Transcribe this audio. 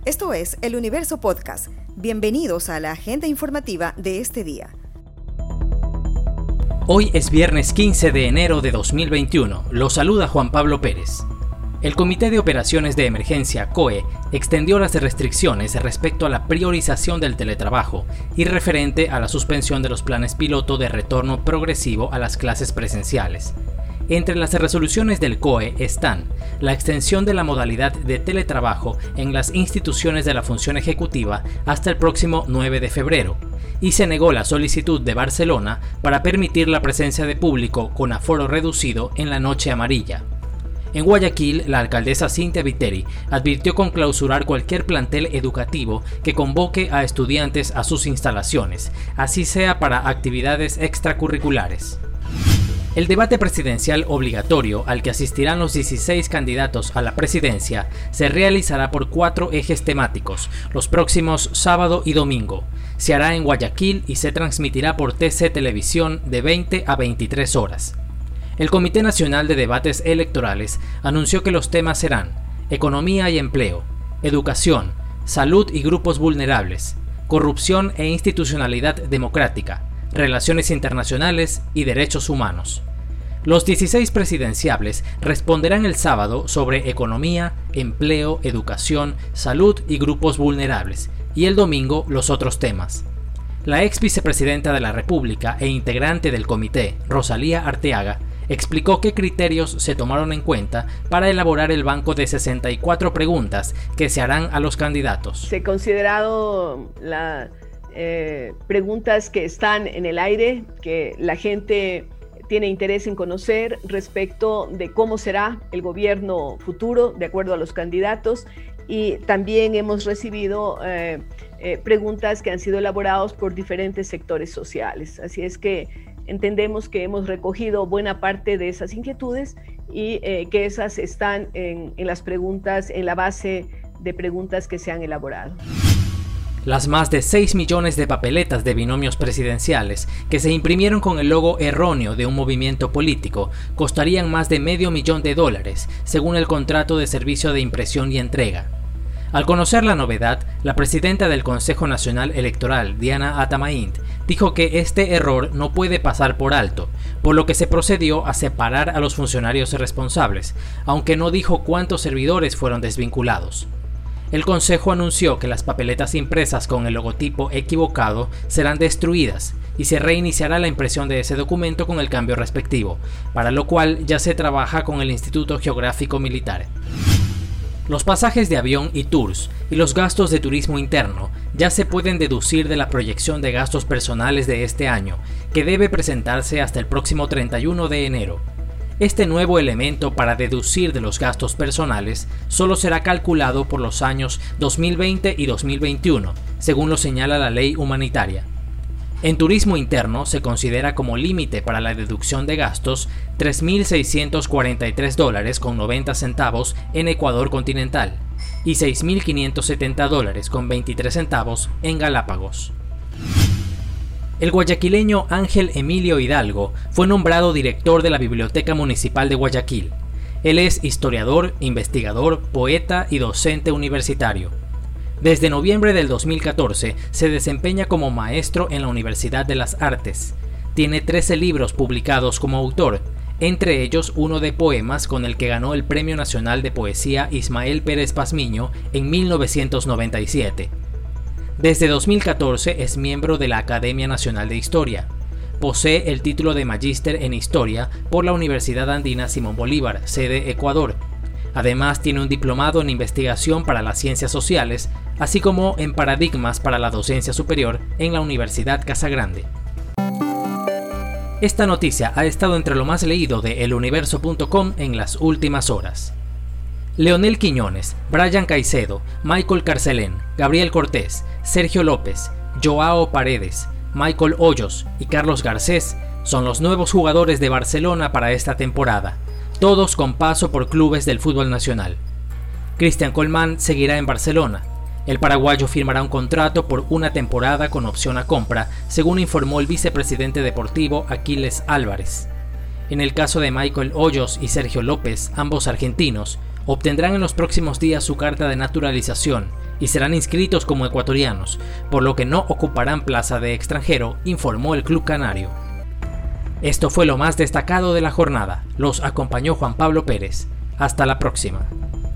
Esto es El Universo Podcast. Bienvenidos a la agenda informativa de este día. Hoy es viernes 15 de enero de 2021. Los saluda Juan Pablo Pérez. El Comité de Operaciones de Emergencia, COE, extendió las restricciones respecto a la priorización del teletrabajo y referente a la suspensión de los planes piloto de retorno progresivo a las clases presenciales. Entre las resoluciones del COE están la extensión de la modalidad de teletrabajo en las instituciones de la función ejecutiva hasta el próximo 9 de febrero, y se negó la solicitud de Barcelona para permitir la presencia de público con aforo reducido en la noche amarilla. En Guayaquil, la alcaldesa Cynthia Viteri advirtió con clausurar cualquier plantel educativo que convoque a estudiantes a sus instalaciones, así sea para actividades extracurriculares. El debate presidencial obligatorio al que asistirán los 16 candidatos a la presidencia se realizará por 4 ejes temáticos los próximos sábado y domingo. Se hará en Guayaquil y se transmitirá por TC Televisión de 20 a 23 horas. El Comité Nacional de Debates Electorales anunció que los temas serán economía y empleo, educación, salud y grupos vulnerables, corrupción e institucionalidad democrática, relaciones internacionales y derechos humanos. Los 16 presidenciables responderán el sábado sobre economía, empleo, educación, salud y grupos vulnerables, y el domingo los otros temas. La ex vicepresidenta de la República e integrante del comité, Rosalía Arteaga, explicó qué criterios se tomaron en cuenta para elaborar el banco de 64 preguntas que se harán a los candidatos. Se ha considerado las preguntas que están en el aire, que la gente tiene interés en conocer respecto de cómo será el gobierno futuro de acuerdo a los candidatos, y también hemos recibido preguntas que han sido elaboradas por diferentes sectores sociales. Así es que entendemos que hemos recogido buena parte de esas inquietudes y que esas están en las preguntas, en la base de preguntas que se han elaborado. Las más de 6 millones de papeletas de binomios presidenciales que se imprimieron con el logo erróneo de un movimiento político costarían más de $500,000, según el contrato de servicio de impresión y entrega. Al conocer la novedad, la presidenta del Consejo Nacional Electoral, Diana Atamaint, dijo que este error no puede pasar por alto, por lo que se procedió a separar a los funcionarios responsables, aunque no dijo cuántos servidores fueron desvinculados. El Consejo anunció que las papeletas impresas con el logotipo equivocado serán destruidas y se reiniciará la impresión de ese documento con el cambio respectivo, para lo cual ya se trabaja con el Instituto Geográfico Militar. Los pasajes de avión y tours y los gastos de turismo interno ya se pueden deducir de la proyección de gastos personales de este año, que debe presentarse hasta el próximo 31 de enero. Este nuevo elemento para deducir de los gastos personales solo será calculado por los años 2020 y 2021, según lo señala la ley humanitaria. En turismo interno se considera como límite para la deducción de gastos $3,643.90 en Ecuador continental y $6,570.23 en Galápagos. El guayaquileño Ángel Emilio Hidalgo fue nombrado director de la Biblioteca Municipal de Guayaquil. Él es historiador, investigador, poeta y docente universitario. Desde noviembre del 2014 se desempeña como maestro en la Universidad de las Artes. Tiene 13 libros publicados como autor, entre ellos uno de poemas con el que ganó el Premio Nacional de Poesía Ismael Pérez Pazmiño en 1997. Desde 2014 es miembro de la Academia Nacional de Historia. Posee el título de Magíster en Historia por la Universidad Andina Simón Bolívar, sede Ecuador. Además tiene un diplomado en Investigación para las Ciencias Sociales, así como en Paradigmas para la Docencia Superior en la Universidad Casagrande. Esta noticia ha estado entre lo más leído de eluniverso.com en las últimas horas. Leonel Quiñones, Brian Caicedo, Michael Carcelén, Gabriel Cortés, Sergio López, Joao Paredes, Michael Hoyos y Carlos Garcés son los nuevos jugadores de Barcelona para esta temporada, todos con paso por clubes del fútbol nacional. Cristian Colmán seguirá en Barcelona. El paraguayo firmará un contrato por una temporada con opción a compra, según informó el vicepresidente deportivo Aquiles Álvarez. En el caso de Michael Hoyos y Sergio López, ambos argentinos, obtendrán en los próximos días su carta de naturalización y serán inscritos como ecuatorianos, por lo que no ocuparán plaza de extranjero, informó el Club Canario. Esto fue lo más destacado de la jornada. Los acompañó Juan Pablo Pérez. Hasta la próxima.